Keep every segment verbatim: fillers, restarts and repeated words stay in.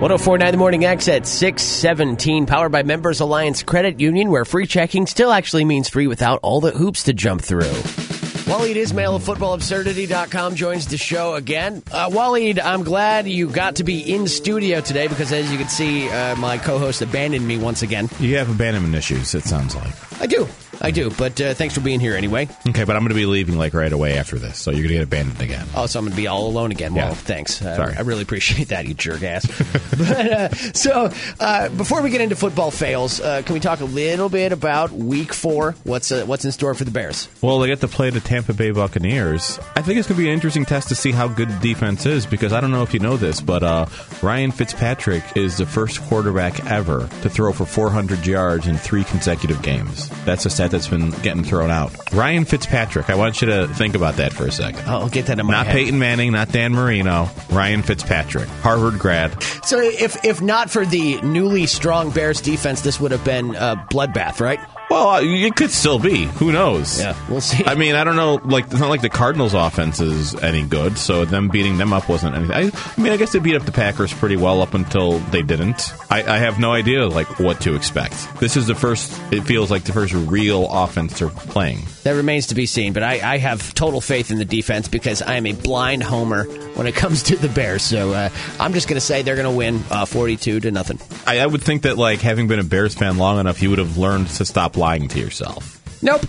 one oh four point nine The Morning X at six seventeen, powered by Members Alliance Credit Union, where free checking still actually means free without all the hoops to jump through. Waleed Ismail of football absurdity dot com joins the show again. Uh, Waleed, I'm glad you got to be in studio today because, as you can see, uh, my co-host abandoned me once again. You have abandonment issues, it sounds like. I do. I do, but uh, thanks for being here anyway. Okay, but I'm going to be leaving like right away after this, so you're going to get abandoned again. Oh, so I'm going to be all alone again. Yeah. Well, thanks. Uh, Sorry. I really appreciate that, you jerk ass. but, uh, so, uh, before we get into football fails, uh, can we talk a little bit about week four? What's uh, what's in store for the Bears? Well, they get to play the Tampa Bay Buccaneers. I think it's going to be an interesting test to see how good the defense is, because I don't know if you know this, but uh, Ryan Fitzpatrick is the first quarterback ever to throw for four hundred yards in three consecutive games. That's a stat that's been getting thrown out. Ryan Fitzpatrick. I want you to think about that for a second. I'll get that in my Not head. Peyton Manning, not Dan Marino. Ryan Fitzpatrick, Harvard grad. So if if not for the newly strong Bears defense, this would have been a bloodbath, right? Well, uh, it could still be. Who knows? Yeah, we'll see. I mean, I don't know. Like, it's not like the Cardinals' offense is any good, so them beating them up wasn't anything. I, I mean, I guess they beat up the Packers pretty well up until they didn't. I, I have no idea, like, what to expect. This is the first, it feels like the first real offense they're playing. That remains to be seen, but I, I have total faith in the defense because I am a blind homer when it comes to the Bears. So uh, I'm just going to say they're going to win uh, forty-two to nothing. I, I would think that, like, having been a Bears fan long enough, you would have learned to stop lying to yourself. Nope.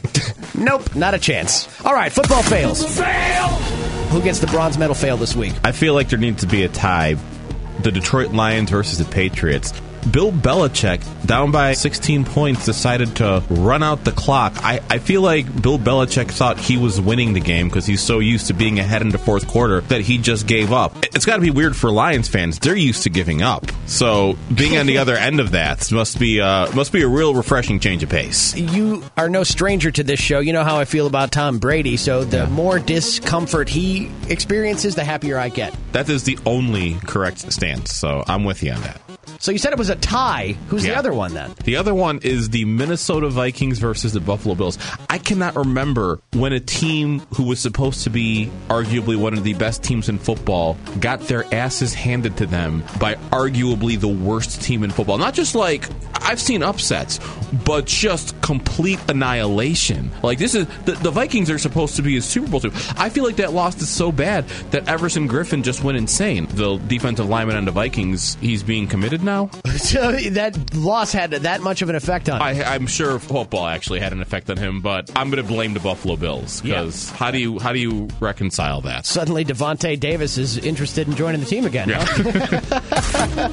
Nope, not a chance. All right, football fails. Fail! Who gets the bronze medal fail this week? I feel like there needs to be a tie. The Detroit Lions versus the Patriots. Bill Belichick, down by sixteen points, decided to run out the clock. I, I feel like Bill Belichick thought he was winning the game because he's so used to being ahead in the fourth quarter that he just gave up. It's got to be weird for Lions fans. They're used to giving up. So being on the other end of that must be uh, must be a real refreshing change of pace. You are no stranger to this show. You know how I feel about Tom Brady, so the Yeah. more discomfort he experiences, the happier I get. That is the only correct stance, so I'm with you on that. So you said it was a tie. Who's the Yeah. other one then? The other one is the Minnesota Vikings versus the Buffalo Bills. I cannot remember when a team who was supposed to be arguably one of the best teams in football got their asses handed to them by arguably the worst team in football. Not just like, I've seen upsets, but just complete annihilation. Like, this is, the, the Vikings are supposed to be a Super Bowl team. I feel like that loss is so bad that Everson Griffin just went insane. The defensive lineman on the Vikings, he's being committed now. So that loss had that much of an effect on him. I, I'm sure football actually had an effect on him, but I'm going to blame the Buffalo Bills because Yeah. how do you how do you reconcile that? Suddenly, Devontae Davis is interested in joining the team again. Yeah. Huh?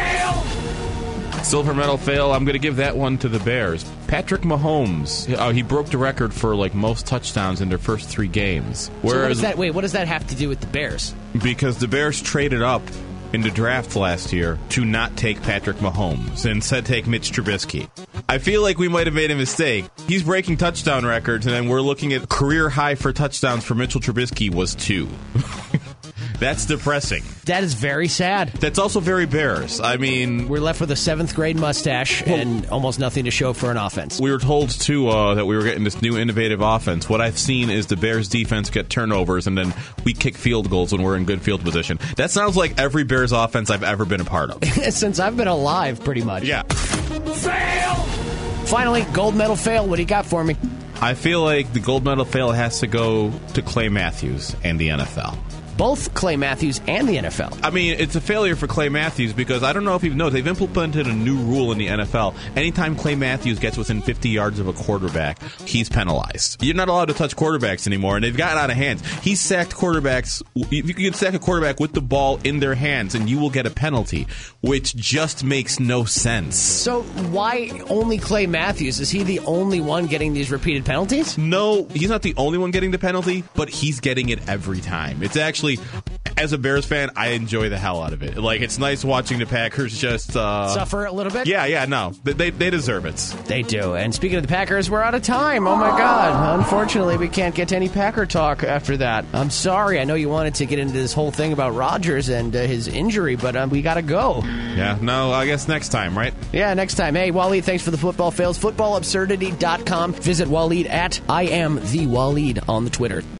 Fail! Silver medal fail. I'm going to give that one to the Bears. Patrick Mahomes, uh, he broke the record for like most touchdowns in their first three games. So what Whereas does that, wait, what does that have to do with the Bears? because the Bears traded up in the draft last year to not take Patrick Mahomes and instead take Mitch Trubisky. I feel like we might have made a mistake. He's breaking touchdown records, and then we're looking at career high for touchdowns for Mitchell Trubisky was two. That's depressing. That is very sad. That's also very Bears. I mean, We're left with a seventh grade mustache and almost nothing to show for an offense. we were told, too, uh, that we were getting this new innovative offense. What I've seen is the Bears defense get turnovers, and then we kick field goals when we're in good field position. That sounds like every Bears offense I've ever been a part of. Since I've been alive, pretty much. Yeah. Fail! Finally, gold medal fail. What do you got for me? I feel like the gold medal fail has to go to Clay Matthews and the N F L. Both Clay Matthews and the N F L. I mean, it's a failure for Clay Matthews because I don't know if you've noticed, they've implemented a new rule in the N F L. Anytime Clay Matthews gets within fifty yards of a quarterback, he's penalized. You're not allowed to touch quarterbacks anymore, and they've gotten out of hands. He's sacked quarterbacks. You can sack a quarterback with the ball in their hands, and you will get a penalty, which just makes no sense. So why only Clay Matthews? Is he the only one getting these repeated penalties? No, he's not the only one getting the penalty, but he's getting it every time. It's actually, as a Bears fan, I enjoy the hell out of it. Like, it's nice watching the Packers just uh, Suffer a little bit? Yeah, yeah, no, they they, they deserve it. They do. And speaking of the Packers, we're out of time. Oh, my God. Unfortunately, we can't get to any Packer talk after that. I'm sorry. I know you wanted to get into this whole thing about Rodgers and uh, his injury, but um, we got to go. Yeah, no, I guess next time, right? Yeah, next time. Hey, Waleed, thanks for the football fails. football absurdity dot com. Visit Waleed at I am the Waleed on the Twitter.